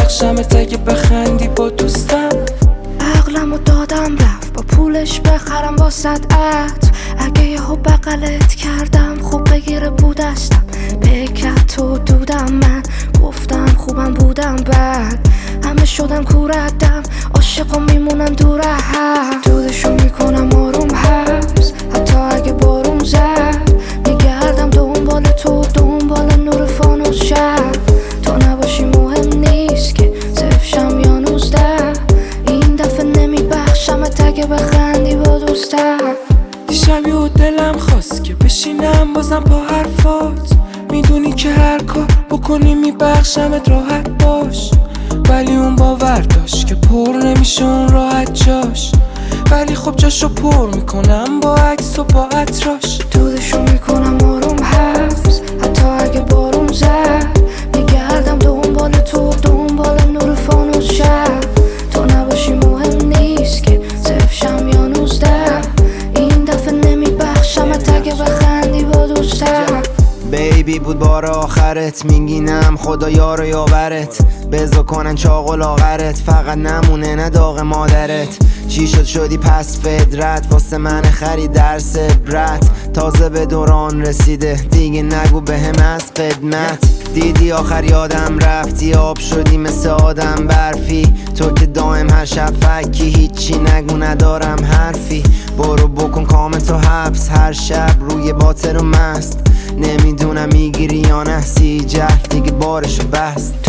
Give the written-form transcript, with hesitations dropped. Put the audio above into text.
میبخشمت اگه بخندی با دوستم. عقلمو دادم رفت با پولش بخرم واسه عطر. اگه یهو بغلت کردم خوب بگیره بودستم. بکت تو دودم من گفتم خوبم بودم بعد همه شدم کوردم عاشق و میمونم دور هم. دودشو میکنم آروم حبس حتی اگه بارون زد. میگردم دنبال تو دنبال نور فانوس شب. تو نباشی مهم نیست که صرف شم یا 19. این دفعه نمیبخشمت اگه بخندی با دوستم. دیشب یه دلم خواست که بشینم بازم پا حرفات. میدونی که هر کار بکنی میبخشمت راحت باش. ولی اون باور داشت که پر نمیشه اون راحت جاش. ولی خب جاشو پر میکنم با عکس و با عطراش. دودشو میکنم آروم حبس حتی اگه بارون زد. میگردم دنبال تو دنبال نور فانوس شب. تو نباشی مهم نیست که صرف شم یا 19. این دفعه نمیبخشمت اگه بخندی با دوستم. بیبی بود بار آخرت میگینم خدا یار و یاورت. بزا کنن چاق و لاغرت فقط نمونه نه داغ مادرت. چی شد شدی پس فدرت واسه من خرید درس عبرت. تازه به دوران رسیده دیگه نگو بهم از خدمت. دیدی آخر یادم رفتی آب شدی مثل آدم برفی. تو که دائم هر شب فکی هیچی نگو ندارم حرفی. برو بکن کام تو حبس هر شب روی باطر و مست. نمیدونم میگیری یا نه سی جهل دیگه بارشو بست.